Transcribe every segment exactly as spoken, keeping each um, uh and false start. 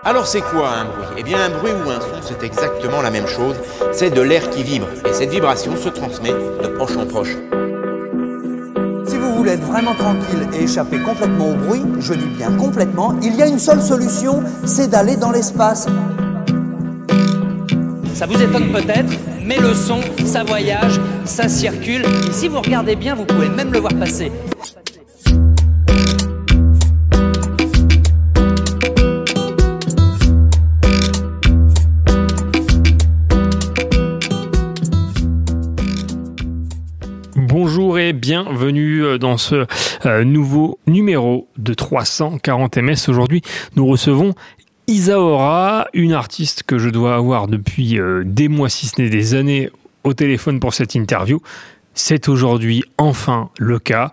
Alors c'est quoi un bruit ? Eh bien un bruit ou un son, c'est exactement la même chose. C'est de l'air qui vibre. Et cette vibration se transmet de proche en proche. Si vous voulez être vraiment tranquille et échapper complètement au bruit, je dis bien complètement, il y a une seule solution, c'est d'aller dans l'espace. Ça vous étonne peut-être, mais le son, ça voyage, ça circule. Et si vous regardez bien, vous pouvez même le voir passer. Bonjour et bienvenue dans ce euh, nouveau numéro de trois cent quarante M S. Aujourd'hui, nous recevons Isaora, une artiste que je dois avoir depuis euh, des mois, si ce n'est des années, au téléphone pour cette interview. C'est aujourd'hui enfin le cas.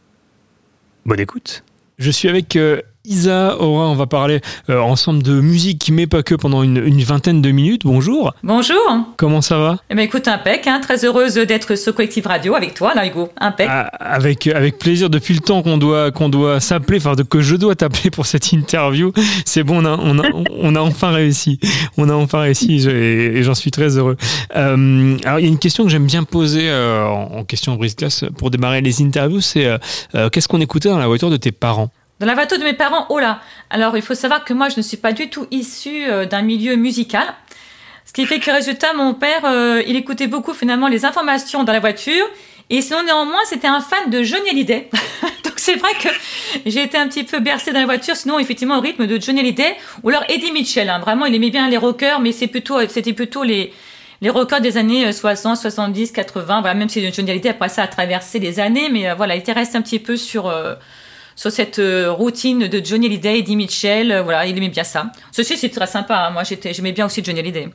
Bonne écoute. Je suis avec euh, Isaora, on va parler euh, ensemble de musique, mais pas que, pendant une, une vingtaine de minutes. Bonjour. Bonjour. Comment ça va ? Eh bien, écoute, impec, hein, très heureuse d'être sur Collective Radio avec toi, là, Hugo. Impec. Ah, avec, avec plaisir, depuis le temps qu'on doit, qu'on doit s'appeler, enfin que je dois t'appeler pour cette interview, c'est bon, on a, on a, on a enfin réussi. On a enfin réussi et, et j'en suis très heureux. Euh, alors, il y a une question que j'aime bien poser euh, en, en question brise-glace pour démarrer les interviews, c'est euh, euh, qu'est-ce qu'on écoutait dans la voiture de tes parents ? Dans la voiture de mes parents, oh là. Alors, il faut savoir que moi, je ne suis pas du tout issue euh, d'un milieu musical. Ce qui fait que, résultat, mon père, euh, il écoutait beaucoup, finalement, les informations dans la voiture. Et sinon, néanmoins, c'était un fan de Johnny Hallyday. Donc, c'est vrai que j'ai été un petit peu bercée dans la voiture. Sinon, effectivement, au rythme de Johnny Hallyday. Ou alors Eddie Mitchell. Hein. Vraiment, il aimait bien les rockers, mais c'est plutôt, c'était plutôt les... Les rockers des années soixante, soixante-dix, quatre-vingts, voilà, même si Johnny Hallyday, après ça, a traversé les années, mais euh, voilà, il était resté un petit peu sur... Euh, sur cette euh, routine de Johnny Hallyday, Eddie Mitchell, euh, voilà, il aimait bien ça. Ceci, c'est très sympa, hein. Moi, j'étais, j'aimais bien aussi Johnny Hallyday.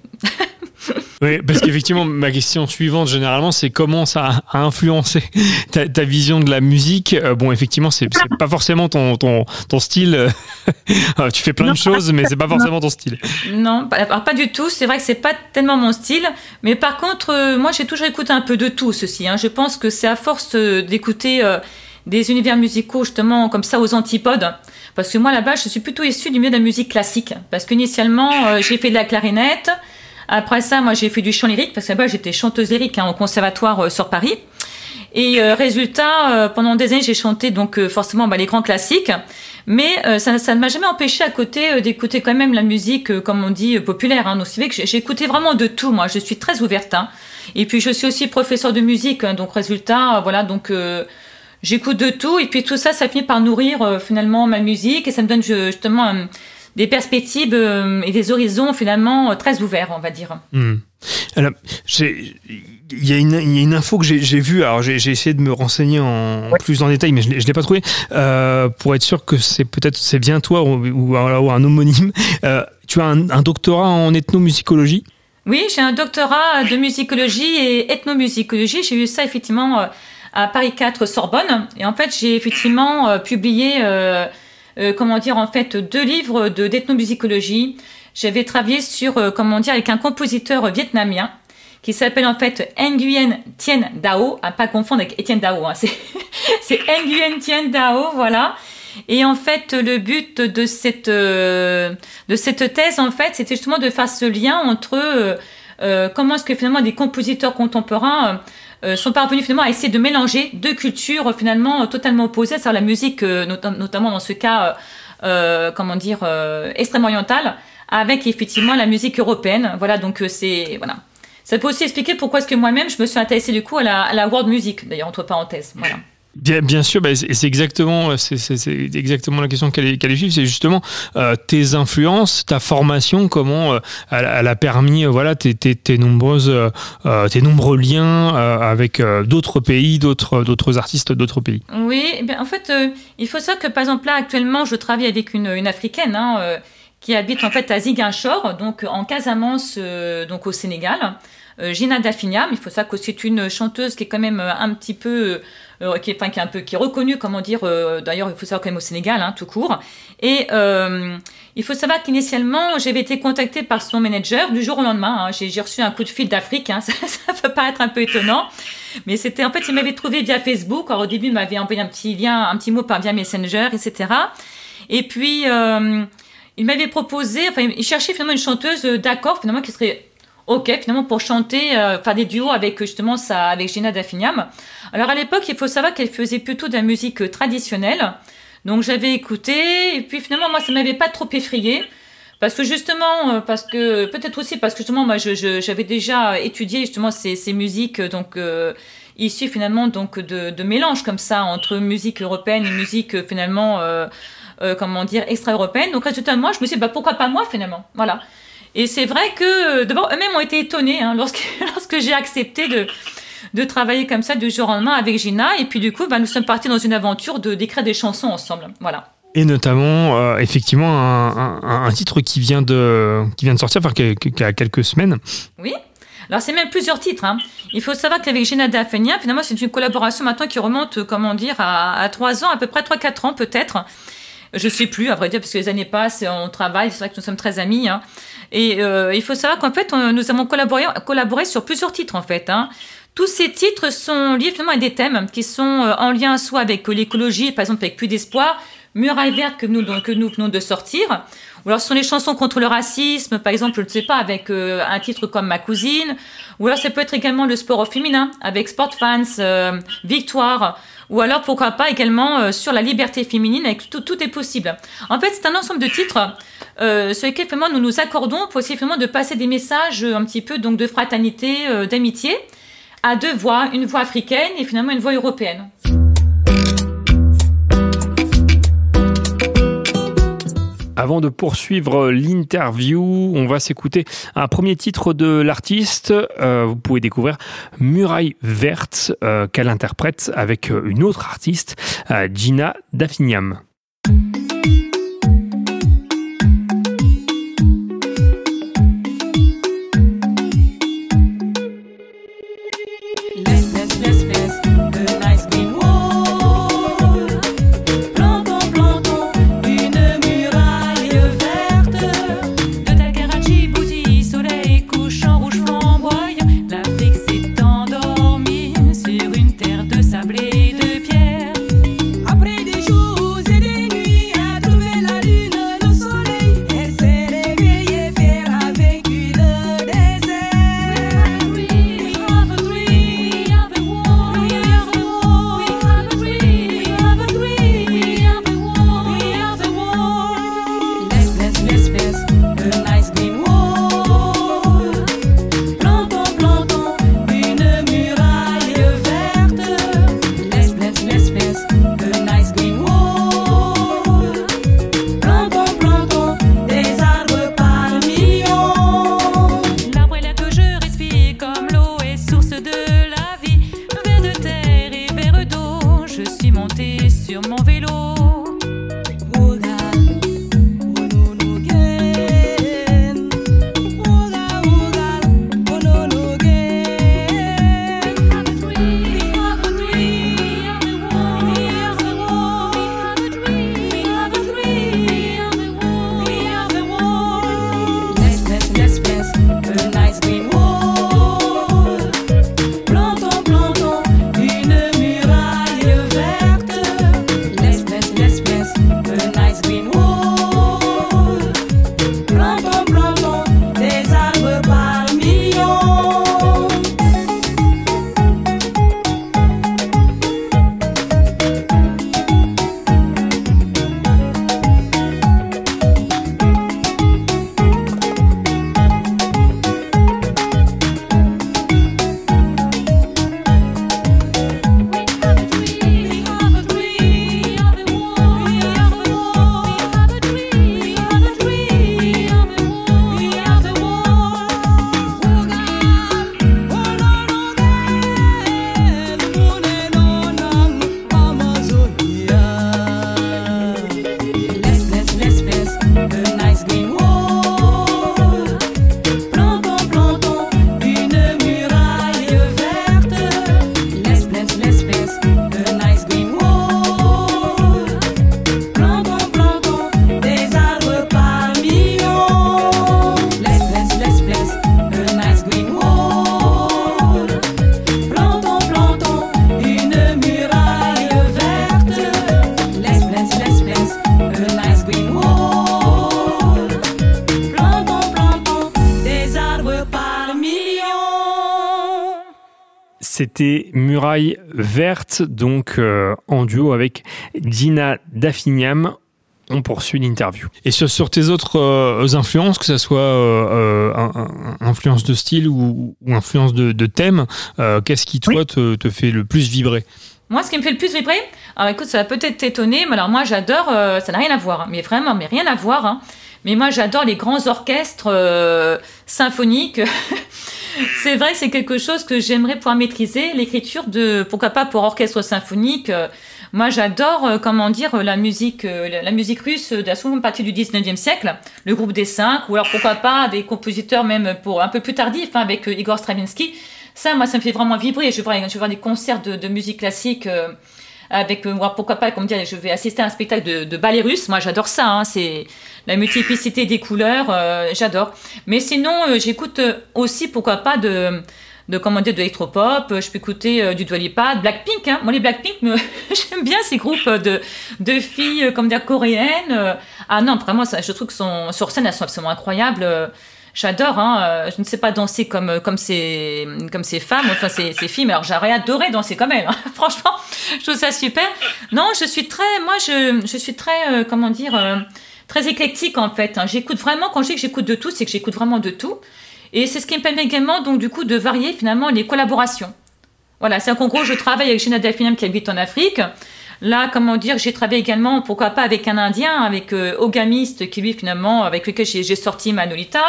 Oui, parce qu'effectivement, ma question suivante, généralement, c'est comment ça a influencé ta, ta vision de la musique. Euh, bon, effectivement, c'est, c'est pas forcément ton, ton, ton style. Tu fais plein non, de choses, mais c'est pas forcément non. ton style. Non, alors pas du tout. C'est vrai que c'est pas tellement mon style. Mais par contre, euh, moi, j'ai toujours écouté un peu de tout, ceci. Hein. Je pense que c'est à force euh, d'écouter... Euh, des univers musicaux justement comme ça aux antipodes, parce que moi là-bas je suis plutôt issue du milieu de la musique classique, parce qu'initialement euh, j'ai fait de la clarinette, après ça moi j'ai fait du chant lyrique, parce que là-bas j'étais chanteuse lyrique hein, au conservatoire euh, sur Paris, et euh, résultat euh, pendant des années j'ai chanté donc euh, forcément bah, les grands classiques, mais euh, ça, ça ne m'a jamais empêché à côté euh, d'écouter quand même la musique euh, comme on dit euh, populaire, hein. Donc c'est vrai que j'ai, j'ai écouté vraiment de tout, moi je suis très ouverte, hein. Et puis je suis aussi professeure de musique, hein, donc résultat euh, voilà donc euh, j'écoute de tout et puis tout ça, ça finit par nourrir euh, finalement ma musique et ça me donne justement euh, des perspectives euh, et des horizons finalement euh, très ouverts, on va dire. Mmh. Alors, j'ai, il y a une, il y a une info que j'ai, j'ai vue. Alors, j'ai, j'ai essayé de me renseigner en ouais. plus en détail, mais je l'ai, je l'ai pas trouvé euh, pour être sûr que c'est peut-être c'est bien toi ou, ou, ou un homonyme. Euh, tu as un, un doctorat en ethnomusicologie. Oui, j'ai un doctorat de musicologie et ethnomusicologie. J'ai eu ça effectivement. Euh, à Paris quatre Sorbonne, et en fait j'ai effectivement euh, publié euh, euh, comment dire en fait deux livres de d'ethnomusicologie. J'avais travaillé sur euh, comment dire avec un compositeur vietnamien qui s'appelle en fait Nguyen Thien Dao, à pas confondre avec Etienne Dao, hein. c'est c'est Nguyen Thien Dao, voilà. Et en fait le but de cette euh, de cette thèse en fait c'était justement de faire ce lien entre euh, euh, comment est-ce que finalement des compositeurs contemporains euh, Euh, sont parvenus finalement à essayer de mélanger deux cultures euh, finalement euh, totalement opposées, c'est-à-dire la musique, euh, not- notamment dans ce cas, euh, euh, comment dire, euh, extrême orientale, avec effectivement la musique européenne. Voilà, donc euh, c'est voilà. Ça peut aussi expliquer pourquoi est-ce que moi-même je me suis intéressée du coup à la, à la world music, d'ailleurs entre parenthèses. Voilà. Bien, bien sûr, bah c'est, c'est exactement, c'est, c'est, c'est exactement la question qu'elle, qu'elle suivre. C'est justement euh, tes influences, ta formation, comment euh, elle, elle a permis, euh, voilà, tes, tes, tes nombreuses, euh, tes nombreux liens euh, avec euh, d'autres pays, d'autres, d'autres artistes, d'autres pays. Oui, eh bien, en fait, euh, il faut savoir que par exemple là, actuellement, je travaille avec une, une africaine, hein, euh, qui habite en fait à Ziguinchor, donc en Casamance, euh, donc au Sénégal. Euh, Gina Dafinia, mais il faut savoir que c'est une chanteuse qui est quand même un petit peu, euh, qui est, enfin qui est un peu, qui est reconnue, comment dire. Euh, d'ailleurs, il faut savoir quand même au Sénégal, hein, tout court. Et euh, il faut savoir qu'initialement, j'avais été contactée par son manager du jour au lendemain. Hein, j'ai, j'ai reçu un coup de fil d'Afrique. Hein, ça, ça peut paraître un peu étonnant, mais c'était en fait, il m'avait trouvé via Facebook. Alors au début, il m'avait envoyé un petit lien, un petit mot par via Messenger, et cetera. Et puis euh, il m'avait proposé, enfin, il cherchait finalement une chanteuse d'accord, finalement, qui serait OK, finalement, pour chanter, euh, faire des duos avec, justement, ça, avec Gina Daffiniam. Alors, à l'époque, il faut savoir qu'elle faisait plutôt de la musique traditionnelle. Donc, j'avais écouté, et puis finalement, moi, ça m'avait pas trop effrayée. Parce que justement, euh, parce que, peut-être aussi parce que justement, moi, je, je, j'avais déjà étudié, justement, ces, ces musiques, donc, euh, issues, finalement, donc, de, de mélange, comme ça, entre musique européenne et musique, finalement, euh, Euh, comment dire, extra-européenne. Donc, résultat, moi, je me suis dit, bah, pourquoi pas moi, finalement. Voilà. Et c'est vrai que, d'abord, eux-mêmes ont été étonnés hein, lorsque, lorsque j'ai accepté de, de travailler comme ça du jour au lendemain avec Gina. Et puis, du coup, bah, nous sommes partis dans une aventure de, d'écrire des chansons ensemble. Voilà. Et notamment, euh, effectivement, un, un, un titre qui vient de, qui vient de sortir, enfin, qui a quelques semaines. Oui. Alors, c'est même plusieurs titres. Hein. Il faut savoir qu'avec Gina Daffiniam, finalement, c'est une collaboration maintenant qui remonte, comment dire, à, à trois ans, à peu près trois quatre ans peut-être. Je ne sais plus, à vrai dire, parce que les années passent, on travaille, c'est vrai que nous sommes très amis. Hein. Et euh, il faut savoir qu'en fait, on, nous avons collaboré, collaboré sur plusieurs titres, en fait. Hein. Tous ces titres sont liés finalement à des thèmes qui sont euh, en lien soit avec l'écologie, par exemple avec Plus d'espoir, Muraille verte que nous, donc, que nous venons de sortir. Ou alors ce sont les chansons contre le racisme, par exemple, je ne sais pas, avec euh, un titre comme Ma cousine. Ou alors ça peut être également le sport au féminin, avec Sport Fans, euh, Victoire. Ou alors, pourquoi pas, également euh, sur la liberté féminine, avec tout, tout est possible. En fait, c'est un ensemble de titres euh, sur lesquels, finalement, nous nous accordons pour essayer, finalement, de passer des messages euh, un petit peu donc, de fraternité, euh, d'amitié, à deux voix, une voix africaine et finalement une voix européenne. Avant de poursuivre l'interview, on va s'écouter un premier titre de l'artiste. Euh, vous pouvez découvrir Muraille verte, euh, qu'elle interprète avec une autre artiste, euh, Gina Daffiniam. Après des jours et des C'était Muraille Verte, donc euh, en duo avec Gina Daffiniam. On poursuit l'interview. Et sur, sur tes autres euh, influences, que ce soit euh, un, un, influence de style ou, ou influence de, de thème, euh, qu'est-ce qui, toi, oui. te, te fait le plus vibrer ? Moi, ce qui me fait le plus vibrer, alors écoute, ça va peut-être t'étonner, mais alors moi, j'adore, euh, ça n'a rien à voir, hein, mais vraiment, mais rien à voir, hein, mais moi, j'adore les grands orchestres euh, symphoniques. C'est vrai, c'est quelque chose que j'aimerais pouvoir maîtriser, l'écriture de, pourquoi pas pour orchestre symphonique. Euh, moi, j'adore, euh, comment dire, la musique, euh, la musique russe de la seconde partie du dix-neuvième siècle, le groupe des cinq, ou alors pourquoi pas des compositeurs même pour un peu plus tardifs, hein, avec euh, Igor Stravinsky. Ça, moi, ça me fait vraiment vibrer. Je vais voir, je vais voir des concerts de, de musique classique euh, avec, euh, pourquoi pas, comme dire, je vais assister à un spectacle de, de ballet russe. Moi, j'adore ça. Hein, c'est la multiplicité des couleurs, euh, j'adore. Mais sinon, euh, j'écoute aussi, pourquoi pas, de, de comment dire, de l'électropop. Je peux écouter euh, du Dua Lipa, de Blackpink. Hein. Moi, les Blackpink, me... j'aime bien ces groupes de, de filles, euh, comme dire, coréennes. Ah non, vraiment, ça, je trouve que sont, sur scène, elles sont absolument incroyables. J'adore, hein. Je ne sais pas danser comme, comme, ces, comme ces femmes, enfin ces, ces filles, mais alors j'aurais adoré danser comme elles. Hein. Franchement, je trouve ça super. Non, je suis très, moi, je, je suis très, euh, comment dire, euh, très éclectique en fait. Hein. J'écoute vraiment, quand je dis que j'écoute de tout, c'est que j'écoute vraiment de tout. Et c'est ce qui me permet également, donc du coup, de varier finalement les collaborations. Voilà, c'est qu'en gros, je travaille avec Gina Daffiniam qui habite en Afrique. Là, comment dire, j'ai travaillé également, pourquoi pas, avec un Indien, avec euh, Ogamiste, qui lui, finalement, avec lequel j'ai, j'ai sorti Manolita.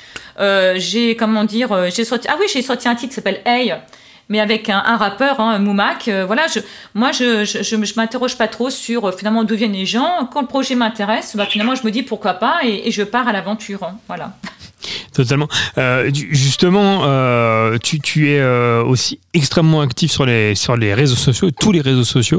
Euh, j'ai, comment dire, euh, j'ai sorti, ah oui, j'ai sorti un titre qui s'appelle Hey, mais avec un, un rappeur, hein, Moumak. Euh, voilà, je, moi, je, je, je, je m'interroge pas trop sur, euh, finalement, d'où viennent les gens. Quand le projet m'intéresse, bah, finalement, je me dis pourquoi pas, et, et je pars à l'aventure. Hein, voilà. Totalement. Euh, justement, euh, tu, tu es euh, aussi extrêmement actif sur les, sur les réseaux sociaux, tous les réseaux sociaux.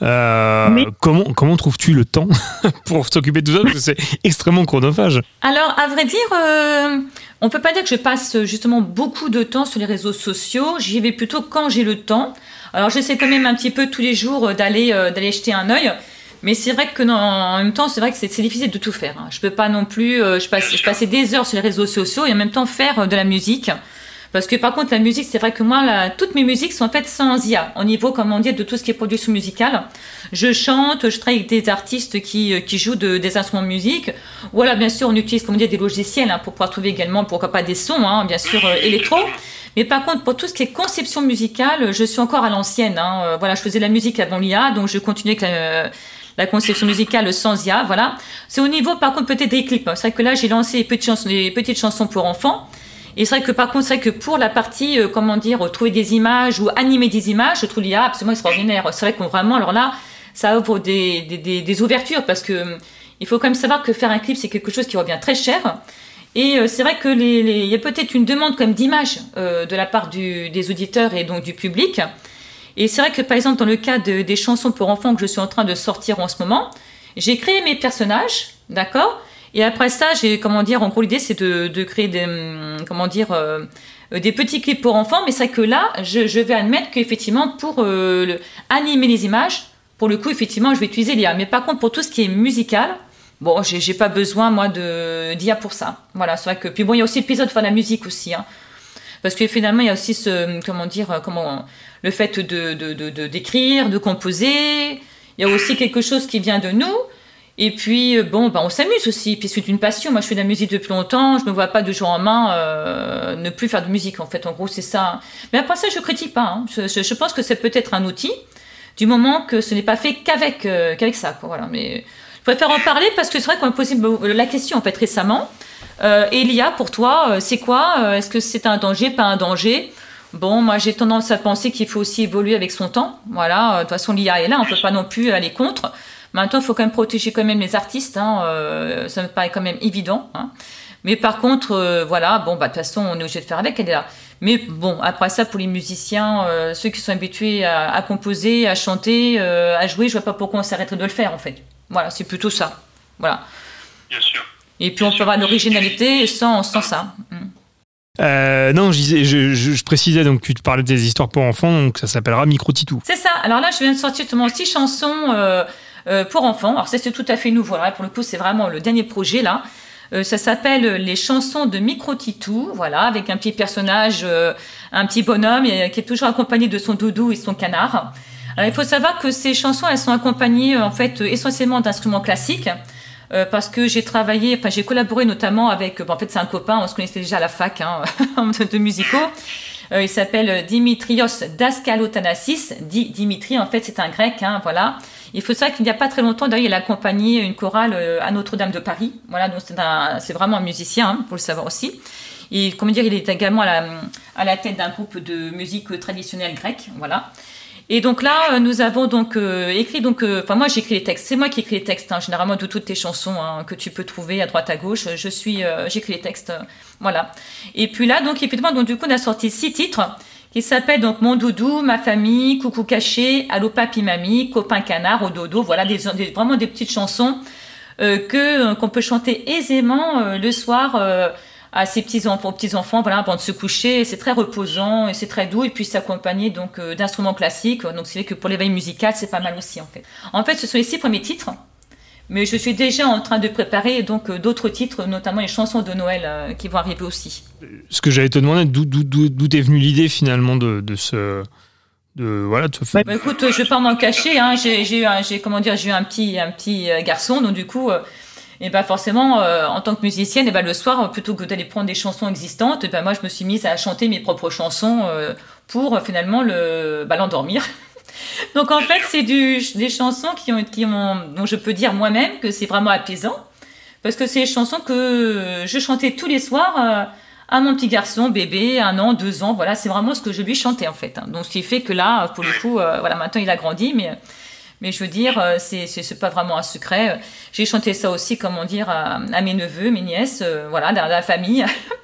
Euh, oui. Comment, comment trouves-tu le temps pour s'occuper de tout ça ? Parce que c'est extrêmement chronophage. Alors, à vrai dire, euh, on ne peut pas dire que je passe justement beaucoup de temps sur les réseaux sociaux. J'y vais plutôt quand j'ai le temps. Alors, j'essaie quand même un petit peu tous les jours d'aller, euh, d'aller jeter un œil. Mais c'est vrai que non, en même temps, c'est vrai que c'est, c'est difficile de tout faire. Hein. Je peux pas non plus. Euh, je, passe, je passais des heures sur les réseaux sociaux et en même temps faire euh, de la musique. Parce que par contre, la musique, c'est vrai que moi, la, toutes mes musiques sont faites sans I A. Au niveau, comment dire, de tout ce qui est production musicale. Je chante, je travaille avec des artistes qui, qui jouent de, des instruments de musique. Voilà, bien sûr, on utilise, comment dire, des logiciels hein, pour pouvoir trouver également, pourquoi pas, des sons, hein, bien sûr, euh, électro. Mais par contre, pour tout ce qui est conception musicale, je suis encore à l'ancienne. Hein. Euh, voilà, je faisais de la musique avant l'I A, donc je continue avec la. Euh, la conception musicale sans I A, voilà. C'est au niveau, par contre, peut-être des clips. C'est vrai que là, j'ai lancé les petites chansons, les petites chansons pour enfants. Et c'est vrai que, par contre, c'est vrai que pour la partie, euh, comment dire, trouver des images ou animer des images, je trouve l'I A absolument extraordinaire. C'est vrai qu'on vraiment, alors là, ça ouvre des, des, des, des ouvertures parce que euh, il faut quand même savoir que faire un clip, c'est quelque chose qui revient très cher. Et euh, c'est vrai que les, les, il y a peut-être une demande comme d'images euh, de la part du, des auditeurs et donc du public. Et c'est vrai que, par exemple, dans le cas de, des chansons pour enfants que je suis en train de sortir en ce moment, j'ai créé mes personnages, d'accord ? Et après ça, j'ai, comment dire, en gros, l'idée, c'est de, de créer des, comment dire, euh, des petits clips pour enfants. Mais c'est vrai que là, je, je vais admettre qu'effectivement, pour euh, le, animer les images, pour le coup, effectivement, je vais utiliser l'I A. Mais par contre, pour tout ce qui est musical, bon, j'ai, j'ai pas besoin, moi, de, d'I A pour ça. Voilà, c'est vrai que... Puis bon, il y a aussi l'épisode de la musique aussi, hein. Parce que finalement, il y a aussi ce, comment dire, comment, le fait de, de, de, de, d'écrire, de composer. Il y a aussi quelque chose qui vient de nous. Et puis, bon, ben, on s'amuse aussi. Puis c'est une passion. Moi, je fais de la musique depuis longtemps. Je ne me vois pas de jour en main euh, ne plus faire de musique, en fait. En gros, c'est ça. Mais après ça, je ne critique pas. Hein. Je, je, je pense que c'est peut-être un outil, du moment que ce n'est pas fait qu'avec, euh, qu'avec ça. Quoi. Voilà. Mais je préfère en parler parce que c'est vrai qu'on m'a posé la question, en fait, récemment. Euh, et l'I A, pour toi, euh, c'est quoi ? euh, Est-ce que c'est un danger, pas un danger ? Bon, moi, j'ai tendance à penser qu'il faut aussi évoluer avec son temps. Voilà, euh, de toute façon, l'I A est là, on ne peut pas non plus aller contre. Maintenant, il faut quand même protéger quand même les artistes. Hein, euh, ça me paraît quand même évident. Hein. Mais par contre, euh, voilà, bon, bah, de toute façon, on est obligé de faire avec, elle est là. Mais bon, après ça, pour les musiciens, euh, ceux qui sont habitués à, à composer, à chanter, euh, à jouer, je ne vois pas pourquoi on s'arrêterait de le faire, en fait. Voilà, c'est plutôt ça. Voilà. Bien sûr. Et puis on peut avoir l'originalité sans, sans ça. Euh, non, je, disais, je, je, je précisais, donc tu te parlais des histoires pour enfants, donc ça s'appellera Micro Titou. C'est ça. Alors là, je viens de sortir justement six chansons euh, euh, pour enfants. Alors ça, c'est tout à fait nouveau. Alors là, pour le coup, c'est vraiment le dernier projet là. Euh, ça s'appelle les chansons de Micro Titou, voilà, avec un petit personnage, euh, un petit bonhomme et, qui est toujours accompagné de son doudou et son canard. Alors, il faut savoir que ces chansons, elles sont accompagnées en fait essentiellement d'instruments classiques. Euh, parce que j'ai travaillé, enfin j'ai collaboré notamment avec, bon, en fait c'est un copain, on se connaissait déjà à la fac hein, de, de musicaux. Euh, il s'appelle Dimitrios Daskalotanassis. Di, Dimitri en fait c'est un grec, hein, voilà. Il faut savoir qu'il n'y a pas très longtemps, d'ailleurs il a accompagné une chorale à Notre-Dame de Paris. Voilà, donc c'est, un, c'est vraiment un musicien, hein, pour le savoir aussi. Et comment dire, il est également à la, à la tête d'un groupe de musique traditionnelle grecque, voilà. Et donc là, nous avons donc euh, écrit, donc, euh, enfin moi j'écris les textes, c'est moi qui écris les textes, hein, généralement de toutes tes chansons hein, que tu peux trouver à droite à gauche, je suis, euh, j'écris les textes, euh, voilà. Et puis là, donc effectivement, donc du coup on a sorti six titres qui s'appellent donc Mon Doudou, Ma Famille, Coucou Caché, Allô Papi Mamie, Copain Canard, Au Dodo, voilà, des, des, vraiment des petites chansons euh, que, euh, qu'on peut chanter aisément euh, le soir euh, à ses petits-enfants, aux petits-enfants, voilà, avant de se coucher. C'est très reposant et c'est très doux. Et puis, c'est accompagné donc, euh, d'instruments classiques. Donc, c'est vrai que pour l'éveil musical, c'est pas mal aussi, en fait. En fait, ce sont les six premiers titres. Mais je suis déjà en train de préparer donc, euh, d'autres titres, notamment les chansons de Noël euh, qui vont arriver aussi. Ce que j'allais te demander, d'où, d'où, d'où, d'où est venue l'idée, finalement, de, de ce... De, voilà, de ce... Bah, écoute, je vais pas m'en cacher. Hein. J'ai, j'ai, eu un, j'ai, comment dire, j'ai eu un petit, un petit garçon. Donc, du coup... Euh, Et ben forcément, euh, en tant que musicienne, et ben le soir, plutôt que d'aller prendre des chansons existantes, et ben moi je me suis mise à chanter mes propres chansons euh, pour euh, finalement le, bah, l'endormir. Donc en fait, c'est du, des chansons qui ont, qui ont, dont je peux dire moi-même que c'est vraiment apaisant, parce que c'est des chansons que je chantais tous les soirs euh, à mon petit garçon, bébé, un an, deux ans. Voilà, c'est vraiment ce que je lui chantais en fait. Hein. Donc ce qui fait que là, pour le coup, euh, voilà, maintenant il a grandi, mais Mais je veux dire, c'est, c'est, c'est pas vraiment un secret. J'ai chanté ça aussi, comment dire, à, à mes neveux, mes nièces, euh, voilà, dans la famille.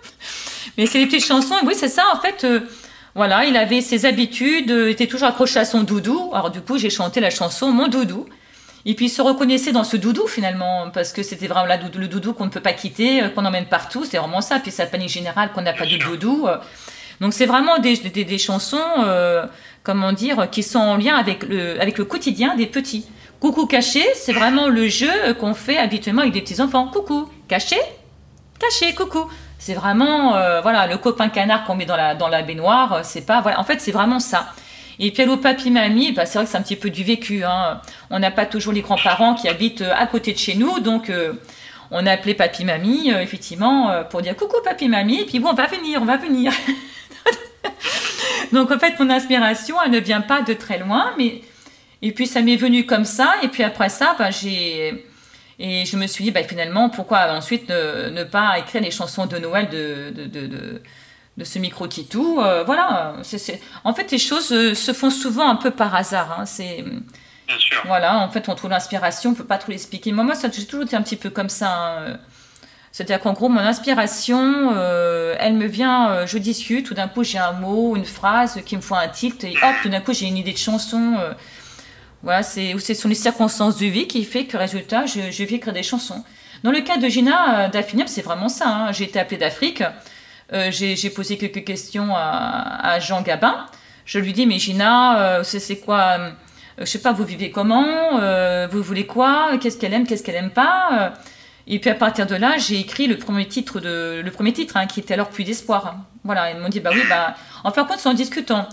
Mais c'est des petites chansons. Et oui, c'est ça, en fait. Euh, voilà, il avait ses habitudes, euh, était toujours accroché à son doudou. Alors du coup, j'ai chanté la chanson Mon Doudou. Et puis, il se reconnaissait dans ce doudou, finalement, parce que c'était vraiment la, le doudou qu'on ne peut pas quitter, euh, qu'on emmène partout. C'est vraiment ça. Puis, c'est la panique générale qu'on n'a pas de doudou. Euh. Donc, c'est vraiment des, des, des chansons... Euh, comment dire, qui sont en lien avec le, avec le quotidien des petits. Coucou caché, c'est vraiment le jeu qu'on fait habituellement avec des petits-enfants. Coucou, caché, caché, coucou. C'est vraiment, euh, voilà, le copain canard qu'on met dans la, dans la baignoire, c'est pas, voilà, en fait, c'est vraiment ça. Et puis, allô, papi, mamie, bah, c'est vrai que c'est un petit peu du vécu, hein. On n'a pas toujours les grands-parents qui habitent à côté de chez nous, donc, euh, on a appelé papi, mamie, euh, effectivement, euh, pour dire coucou, papi, mamie, et puis bon, on va venir, on va venir. Donc en fait, mon inspiration, elle ne vient pas de très loin, mais et puis ça m'est venu comme ça. Et puis après ça, bah, j'ai et je me suis dit, bah, finalement, pourquoi ensuite ne, ne pas écrire les chansons de Noël de de de, de, de ce Micro Titou. Euh, voilà. C'est, c'est... En fait, les choses euh, se font souvent un peu par hasard. Hein. C'est Bien sûr. Voilà. En fait, on trouve l'inspiration, on peut pas trop l'expliquer. Moi, moi, ça, j'ai toujours été un petit peu comme ça. Hein. C'est-à-dire qu'en gros, mon inspiration, euh, elle me vient, euh, je discute, tout d'un coup j'ai un mot, une phrase qui me fait un tilt, et hop, tout d'un coup j'ai une idée de chanson. Euh, voilà, c'est, ce sont les circonstances de vie qui fait que, résultat, je, je vais écrire des chansons. Dans le cas de Gina euh, d'Affinium, c'est vraiment ça. Hein. J'ai été appelée d'Afrique, euh, j'ai, j'ai posé quelques questions à, à Jean Gabin. Je lui dis, mais Gina, euh, c'est, c'est quoi euh, je sais pas, vous vivez comment euh, Vous voulez quoi Qu'est-ce qu'elle aime Qu'est-ce qu'elle aime pas euh, Et puis à partir de là, j'ai écrit le premier titre, de, le premier titre hein, qui était alors Pluie d'espoir. Hein. Voilà, ils m'ont dit, bah oui, bah, en fin de compte, c'est en discutant.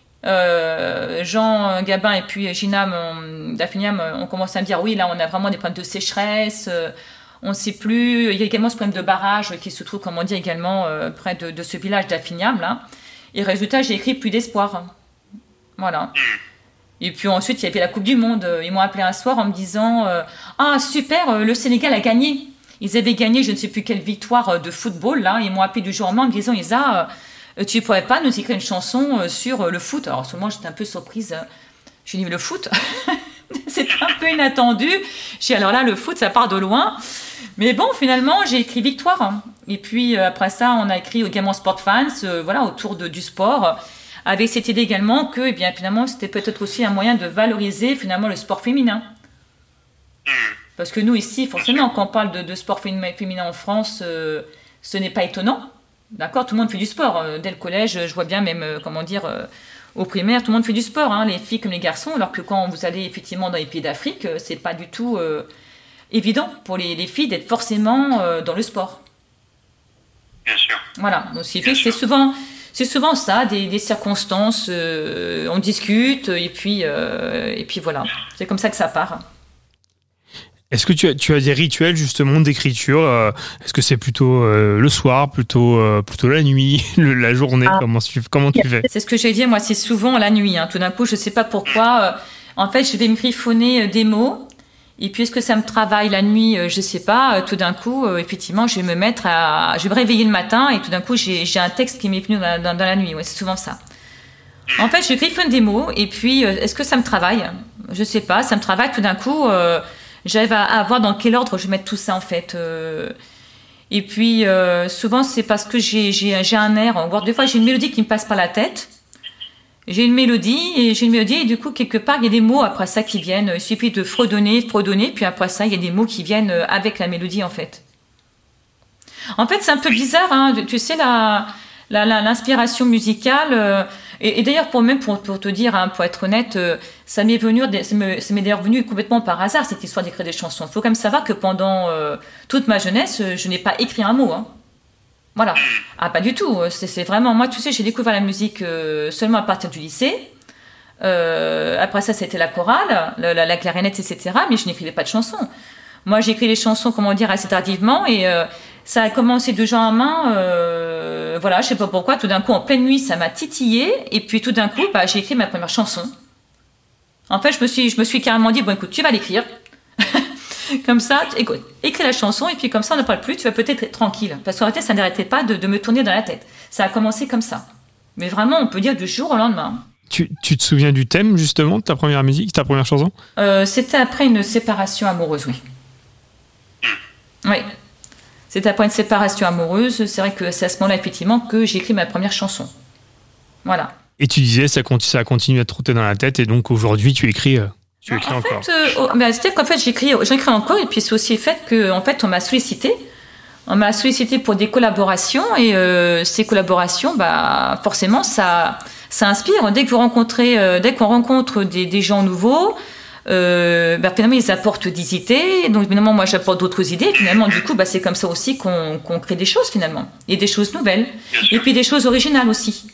Euh, Jean Gabin et puis Gina d'Affiniam ont commencé à me dire, oui, là, on a vraiment des problèmes de sécheresse, euh, on ne sait plus. Il y a également ce problème de barrage qui se trouve, comment dire, également euh, près de, de ce village d'Affiniam, là. Et résultat, j'ai écrit Pluie d'espoir. Voilà. Et puis ensuite, il y avait la Coupe du Monde. Ils m'ont appelé un soir en me disant euh, « Ah, super, le Sénégal a gagné !» Ils avaient gagné je ne sais plus quelle victoire de football. Là. Ils m'ont appelé du jour au lendemain en me disant « Isa, euh, tu ne pourrais pas nous écrire une chanson sur le foot ?» Alors, seulement, j'étais un peu surprise. J'ai dit « Le foot ?» C'est un peu inattendu. J'ai dit « Alors là, le foot, ça part de loin. » Mais bon, finalement, j'ai écrit Victoire. Et puis, euh, après ça, on a écrit également Sport Fans, euh, voilà, autour de, du sport. Avec cette idée également que, eh bien, finalement, c'était peut-être aussi un moyen de valoriser, finalement, le sport féminin. Parce que nous, ici, forcément, quand on parle de, de sport féminin en France, euh, ce n'est pas étonnant. D'accord ? Tout le monde fait du sport. Dès le collège, je vois bien même, euh, comment dire, euh, au primaire, tout le monde fait du sport, hein, les filles comme les garçons, alors que quand vous allez effectivement dans les pays d'Afrique, c'est pas du tout euh, évident pour les, les filles d'être forcément euh, dans le sport. Bien sûr. Voilà, donc c'est, c'est souvent, c'est souvent ça, des, des circonstances, euh, on discute et puis, euh, et puis voilà, c'est comme ça que ça part. Est-ce que tu as, tu as des rituels justement d'écriture euh, Est-ce que c'est plutôt euh, le soir, plutôt, euh, plutôt la nuit, le, la journée ah. Comment, tu, comment tu fais? C'est ce que j'ai dit, moi c'est souvent la nuit. Hein. Tout d'un coup, je ne sais pas pourquoi. Euh, en fait, je vais me griffonner des mots. Et puis, est-ce que ça me travaille la nuit? Je ne sais pas. Tout d'un coup, euh, effectivement, je vais me mettre à... Je vais me réveiller le matin et tout d'un coup, j'ai, j'ai un texte qui m'est venu dans, dans, dans la nuit. Ouais, c'est souvent ça. En fait, je griffonne des mots et puis, euh, est-ce que ça me travaille? Je ne sais pas. Ça me travaille tout d'un coup... Euh, J'arrive à, à voir dans quel ordre je vais mettre tout ça en fait. Euh, et puis euh, souvent c'est parce que j'ai, j'ai, j'ai un air, voire des fois j'ai une mélodie qui me passe par la tête. J'ai une mélodie et j'ai une mélodie et du coup quelque part il y a des mots après ça qui viennent. Il suffit de fredonner, fredonner, puis après ça il y a des mots qui viennent avec la mélodie en fait. En fait c'est un peu bizarre, hein, tu sais la, la, la, l'inspiration musicale. Euh, Et, et d'ailleurs, pour même pour, pour te dire, hein, pour être honnête, euh, ça m'est venu, ça m'est, ça m'est d'ailleurs venu complètement par hasard cette histoire d'écrire des chansons. Il faut quand même savoir que pendant euh, toute ma jeunesse, je n'ai pas écrit un mot. Hein. Voilà. Ah, pas du tout. C'est, c'est vraiment moi. Tu sais, j'ai découvert la musique euh, seulement à partir du lycée. Euh, après ça, c'était la chorale, la, la, la clarinette, et cetera. Mais je n'écrivais pas de chansons. Moi, j'écris les chansons, comment dire, assez tardivement et euh, ça a commencé de joint en main. Euh, voilà, je sais pas pourquoi. Tout d'un coup, en pleine nuit, ça m'a titillé. Et puis, tout d'un coup, bah, j'ai écrit ma première chanson. En fait, je me suis, je me suis carrément dit, bon, écoute, tu vas l'écrire. Comme ça, écoute, écris la chanson. Et puis, comme ça, on ne parle plus. Tu vas peut-être être tranquille. Parce qu'en réalité, ça n'arrêtait pas de, de me tourner dans la tête. Ça a commencé comme ça. Mais vraiment, on peut dire du jour au lendemain. Tu, tu te souviens du thème, justement, de ta première musique, ta première chanson? euh, C'était après une séparation amoureuse, oui. Oui. C'est après une séparation amoureuse, c'est vrai que c'est à ce moment-là, effectivement, que j'ai écrit ma première chanson. Voilà. Et tu disais, ça, ça a continué à te trotter dans la tête, et donc aujourd'hui, tu écris, euh, tu écris en encore. Fait, euh, oh, bah, c'est-à-dire qu'en fait, j'écris, j'écris encore, et puis c'est aussi le fait qu'en fait, on m'a sollicité. On m'a sollicité pour des collaborations, et euh, ces collaborations, bah, forcément, ça, ça inspire. Dès que vous rencontrez, euh, dès qu'on rencontre des, des gens nouveaux, Euh, bah, finalement ils apportent des idées, donc évidemment moi j'apporte d'autres idées, et finalement du coup bah, c'est comme ça aussi qu'on, qu'on crée des choses finalement, et des choses nouvelles, et puis des choses originales aussi,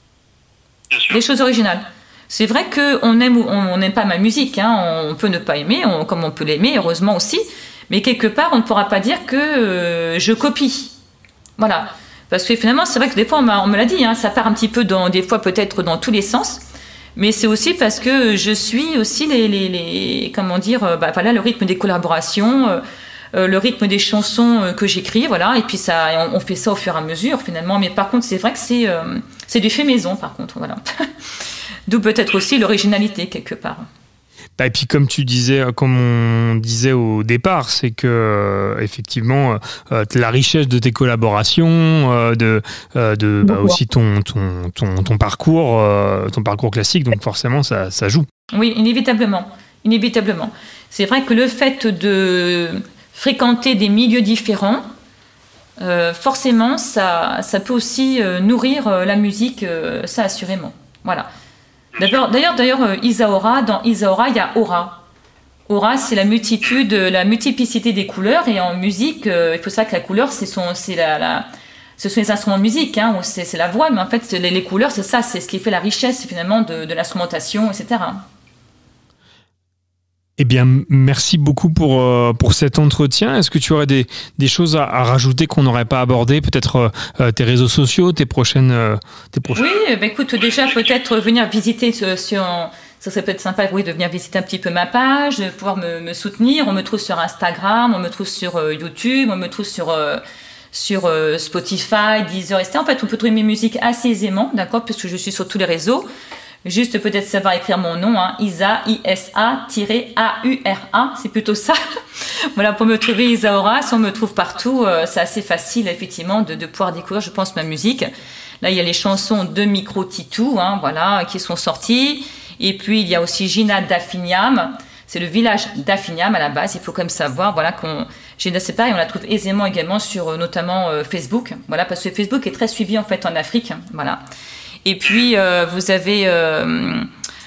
des choses originales. C'est vrai qu'on aime ou on n'aime pas ma musique, hein, on peut ne pas aimer, on, comme on peut l'aimer, heureusement aussi, mais quelque part on ne pourra pas dire que euh, je copie, voilà, parce que finalement c'est vrai que des fois on, m'a, on me l'a dit, hein, ça part un petit peu dans, des fois peut-être dans tous les sens. Mais c'est aussi parce que je suis aussi les, les, les comment dire, bah voilà, le rythme des collaborations, euh, le rythme des chansons que j'écris, voilà. Et puis ça, on, on fait ça au fur et à mesure finalement. Mais par contre, c'est vrai que c'est, euh, c'est du fait maison, par contre, voilà. D'où peut-être aussi l'originalité quelque part. Et puis comme tu disais, comme on disait au départ, c'est que euh, effectivement euh, la richesse de tes collaborations, euh, de, euh, de bah, aussi ton ton ton, ton parcours, euh, ton parcours classique, donc forcément ça ça joue. Oui, inévitablement, inévitablement. C'est vrai que le fait de fréquenter des milieux différents, euh, forcément ça ça peut aussi euh, nourrir euh, la musique, euh, ça assurément. Voilà. D'ailleurs, d'ailleurs, d'ailleurs, Isaora, dans Isaora, il y a aura. Aura, c'est la multitude, la multiplicité des couleurs. Et en musique, euh, il faut savoir que la couleur, c'est son, c'est la, la, ce sont les instruments de musique, hein, c'est, c'est la voix. Mais en fait, les, les couleurs, c'est ça, c'est ce qui fait la richesse finalement de, de l'instrumentation, et cetera. Eh bien, merci beaucoup pour, euh, pour cet entretien. Est-ce que tu aurais des, des choses à, à rajouter qu'on n'aurait pas abordées? Peut-être euh, tes réseaux sociaux, tes prochaines... Euh, tes prochaines... Oui, bah écoute, déjà peut-être venir visiter ce, sur... Ça serait peut-être sympa, oui, de venir visiter un petit peu ma page, de pouvoir me, me soutenir. On me trouve sur Instagram, on me trouve sur euh, YouTube, on me trouve sur, euh, sur euh, Spotify, Deezer, et cetera. En fait, on peut trouver mes musiques assez aisément, d'accord, puisque je suis sur tous les réseaux. Juste peut-être savoir écrire mon nom, hein, Isa, I S A A U R A, c'est plutôt ça. Voilà, pour me trouver Isaora, si on me trouve partout, euh, c'est assez facile effectivement de, de pouvoir découvrir, je pense, ma musique. Là, il y a les chansons de Micro Titou, hein, voilà, qui sont sorties. Et puis, il y a aussi Gina d'Affiniam. C'est le village d'Affiniam à la base. Il faut quand même savoir, voilà, qu'on Gina, c'est pareil, on la trouve aisément également sur euh, notamment euh, Facebook. Voilà, parce que Facebook est très suivi en fait en Afrique. Voilà. Et puis, euh, vous avez euh,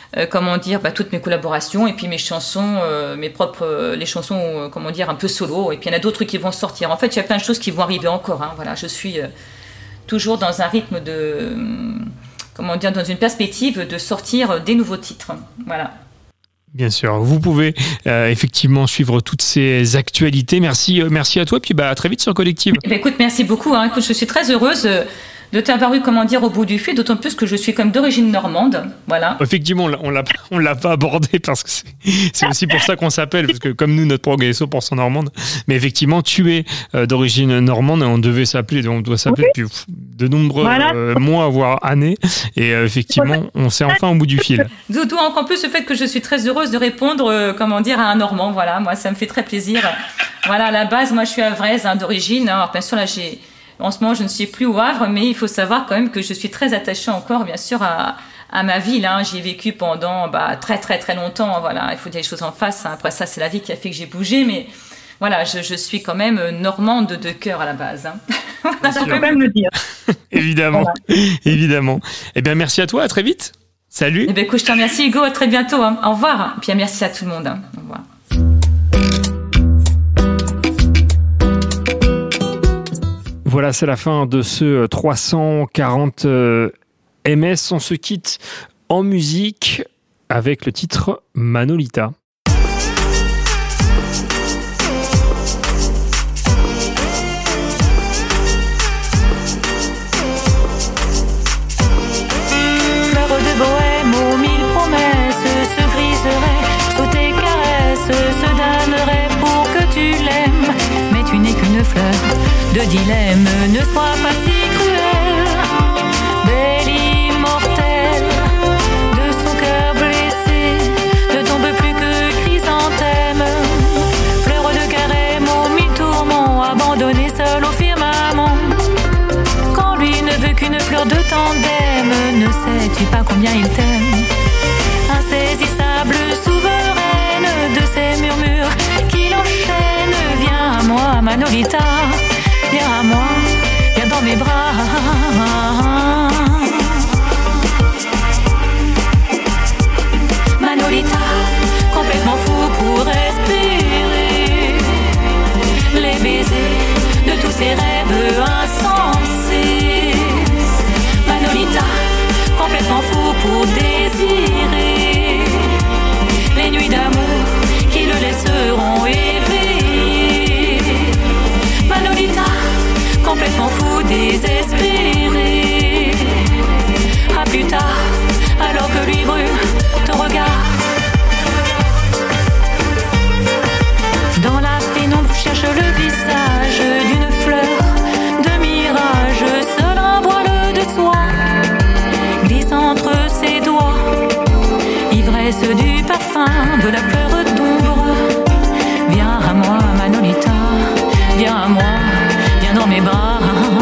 euh, comment dire, bah, toutes mes collaborations et puis mes chansons, euh, mes propres, euh, les chansons, euh, comment dire, un peu solo. Et puis il y en a d'autres qui vont sortir. En fait, il y a plein de choses qui vont arriver encore. Hein, voilà, je suis euh, toujours dans un rythme de, euh, comment dire, dans une perspective de sortir des nouveaux titres. Voilà. Bien sûr, vous pouvez euh, effectivement suivre toutes ces actualités. Merci, euh, merci à toi, puis bah, à très vite sur Collective. Eh bien, écoute, merci beaucoup. Hein. Écoute, je suis très heureuse de t'avoir eu, comment dire, au bout du fil, d'autant plus que je suis comme d'origine normande. Voilà. Effectivement, on l'a, on l'a pas abordé parce que c'est, c'est aussi pour ça qu'on s'appelle, parce que comme nous, notre programme est cent pour cent normande. Mais effectivement, tu es euh, d'origine normande et on devait s'appeler, on doit s'appeler oui. depuis de nombreux voilà. euh, mois, voire années. Et euh, effectivement, on s'est enfin au bout du fil. D'autant encore plus le fait que je suis très heureuse de répondre, euh, comment dire, à un Normand. Voilà, moi, ça me fait très plaisir. Voilà, à la base, moi, je suis havraise hein, d'origine. Alors, bien sûr, là, j'ai... En ce moment, je ne suis plus au Havre, mais il faut savoir quand même que je suis très attachée encore, bien sûr, à, à ma ville. Hein. J'y ai vécu pendant bah, très, très, très longtemps. Voilà, il faut dire les choses en face. Hein. Après ça, c'est la vie qui a fait que j'ai bougé, mais voilà, je, je suis quand même normande de cœur à la base. Hein. Il faut quand même le dire. Évidemment, voilà. Évidemment. Eh bien, merci à toi. À très vite. Salut. Eh bien, écoute, je te remercie, Hugo. À très bientôt. Hein. Au revoir. Et puis, merci à tout le monde. Hein. Au revoir. Voilà, c'est la fin de ce trois cent quarante euh, M S. On se quitte en musique avec le titre Manolita. Fleur de bohème aux mille promesses se griserait sous tes caresses, se damnerait pour que tu l'aimes. Mais tu n'es qu'une fleur de dilemme, ne sois pas si cruelle, belle immortelle, de son cœur blessé, ne tombe plus que chrysanthème, fleur de carême aux mille tourments, abandonnée seule au firmament. Quand lui ne veut qu'une fleur de tandem, ne sais-tu pas combien il t'aime, insaisissable, souveraine de ses murmures qui l'enchaînent. Viens à moi, Manolita. Viens à moi, viens dans mes bras. Manolita, complètement fou pour respirer les baisers de tous ces rêves insensés. Manolita, complètement fou pour désirer les nuits d'amour qui le laisseront éveiller. Manolita, complètement fou, désespéré. À plus tard, alors que lui brûle ton regard. Dans la pénombre, cherche le visage d'une fleur de mirage. Seul un voile de soie glisse entre ses doigts. Ivresse du parfum de la fleur d'ombre. Viens à moi, Manolita. Viens à moi, viens dans mes bras.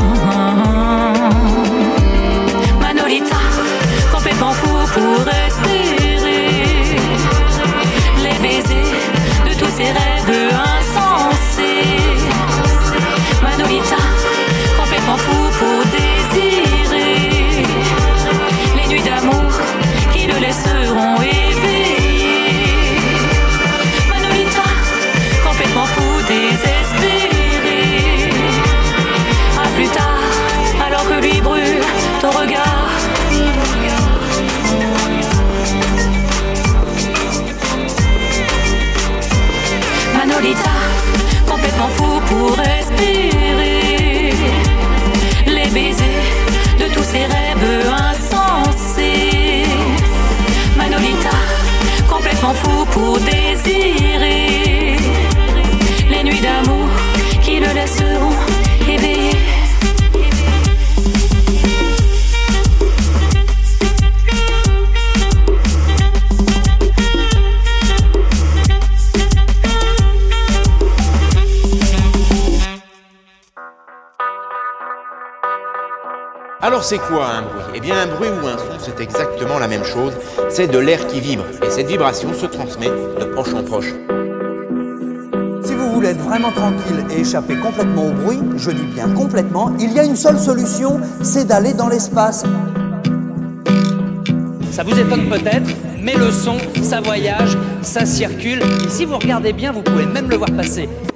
Manolita, complètement fou pour respirer les baisers de tous ces rêves insensés. Manolita, complètement fou pour désirer les nuits d'amour qui le laisseront éveiller. Manolita, complètement fou, désespéré. Plus tard, alors que lui brûle ton regard. Manolita, complètement fou pour respirer les baisers de tous ces rêves insensés. Manolita, complètement fou pour désirer les nuits d'amour qui le laisseront éveillé. Alors c'est quoi un bruit? Eh bien un bruit ou un son, c'est exactement la même chose. C'est de l'air qui vibre. Et cette vibration se transmet de proche en proche. Si vous voulez être vraiment tranquille et échapper complètement au bruit, je dis bien complètement, il y a une seule solution, c'est d'aller dans l'espace. Ça vous étonne peut-être, mais le son, ça voyage, ça circule. Et si vous regardez bien, vous pouvez même le voir passer.